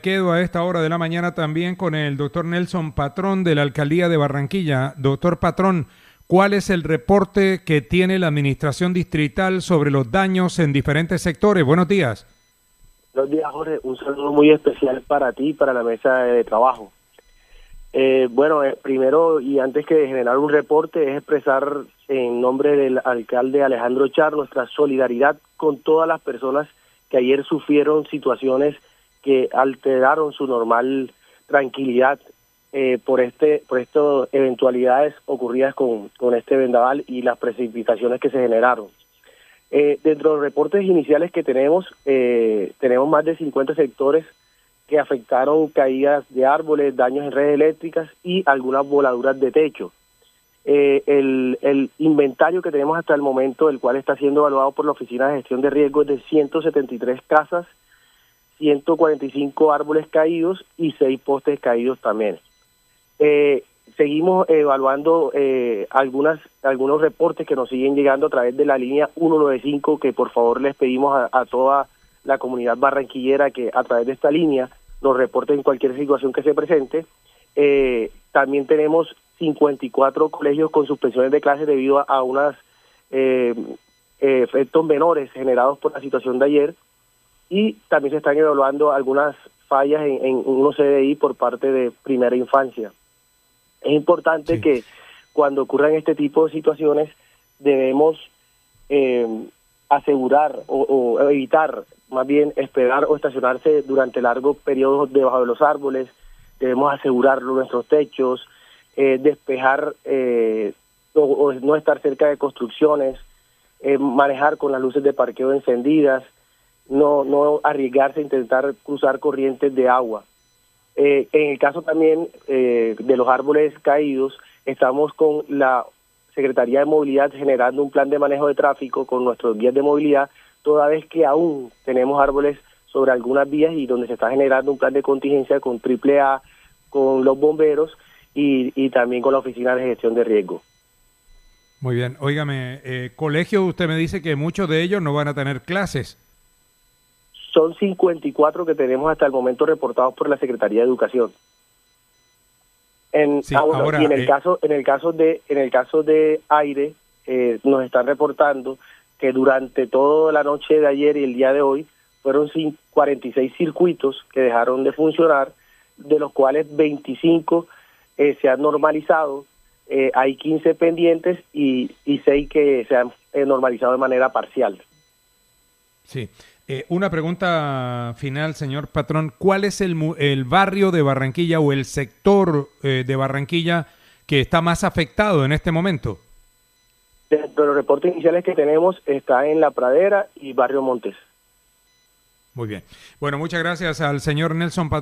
Quedo a esta hora de la mañana también con el doctor Nelson Patrón de la Alcaldía de Barranquilla. Doctor Patrón, ¿cuál es el reporte que tiene la Administración Distrital sobre los daños en diferentes sectores? Buenos días. Buenos días, Jorge. Un saludo muy especial para ti y para la mesa de trabajo. Primero y antes que generar un reporte es expresar en nombre del alcalde Alejandro Char nuestra solidaridad con todas las personas que ayer sufrieron situaciones que alteraron su normal tranquilidad por estas eventualidades ocurridas con este vendaval y las precipitaciones que se generaron. Dentro de los reportes iniciales que tenemos más de 50 sectores que afectaron caídas de árboles, daños en redes eléctricas y algunas voladuras de techo. El inventario que tenemos hasta el momento, el cual está siendo evaluado por la Oficina de Gestión de Riesgos, es de 173 casas, 145 árboles caídos y 6 postes caídos también. Seguimos evaluando algunos reportes que nos siguen llegando a través de la línea 195, que por favor les pedimos a toda la comunidad barranquillera que a través de esta línea nos reporten cualquier situación que se presente. También tenemos 54 colegios con suspensiones de clases debido a unos efectos menores generados por la situación de ayer, y también se están evaluando algunas fallas en unos CDI por parte de primera infancia. Es importante que cuando ocurran este tipo de situaciones debemos asegurar o evitar, más bien esperar o estacionarse durante largos periodos debajo de los árboles. Debemos asegurar nuestros techos, despejar o no estar cerca de construcciones, manejar con las luces de parqueo encendidas, no arriesgarse a intentar cruzar corrientes de agua. En el caso también de los árboles caídos, estamos con la Secretaría de Movilidad generando un plan de manejo de tráfico con nuestros guías de movilidad, toda vez que aún tenemos árboles sobre algunas vías y donde se está generando un plan de contingencia con AAA, con los bomberos y también con la Oficina de Gestión de Riesgo. Muy bien. Óigame, colegio, usted me dice que muchos de ellos no van a tener clases. Son 54 que tenemos hasta el momento reportados por la Secretaría de Educación. Y en el caso de aire, nos están reportando que durante toda la noche de ayer y el día de hoy fueron 46 circuitos que dejaron de funcionar, de los cuales 25 se han normalizado, hay 15 pendientes y 6 que se han normalizado de manera parcial. Sí. Una pregunta final, señor Patrón. ¿Cuál es el barrio de Barranquilla o el sector de Barranquilla que está más afectado en este momento? De los reportes iniciales que tenemos está en La Pradera y Barrio Montes. Muy bien. Bueno, muchas gracias al señor Nelson Patrón.